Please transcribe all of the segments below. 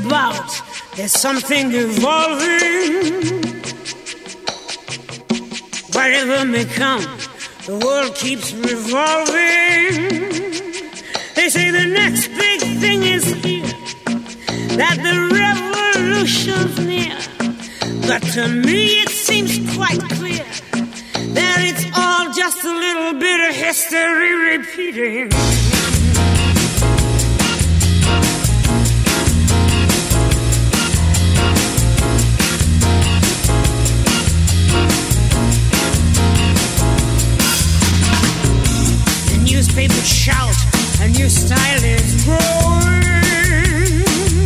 about. There's something evolving. Whatever may come, the world keeps revolving. They say the next big thing is here, that the revolution's near. But to me it seems quite clear that it's all just a little bit of history repeating. Newspapers shout, a new style is growing,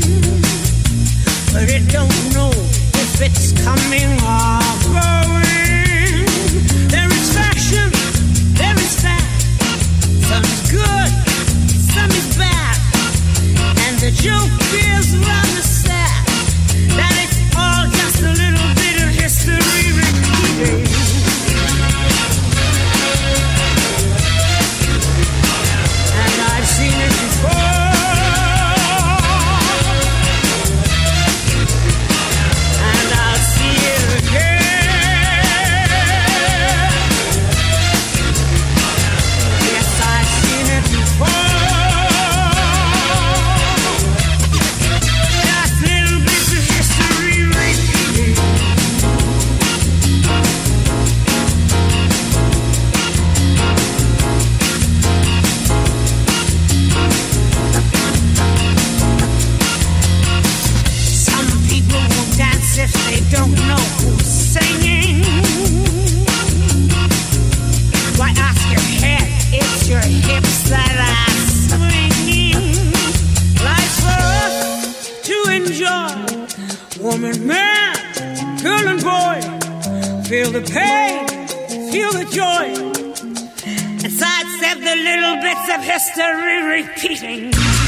but it don't know if it's coming or going. There is fashion, there is fact. Some is good, some is bad, and the joke is rather sad that it's all just a little bit of history repeating. I've seen it before, and I'll see it again. Yes, I've seen it before. Just little bits of history repeating. If they don't know who's singing, why ask your head, it's your hips that are swinging. Life's for us to enjoy. Woman, man, girl and boy, feel the pain, feel the joy, and sidestep the little bits of history repeating.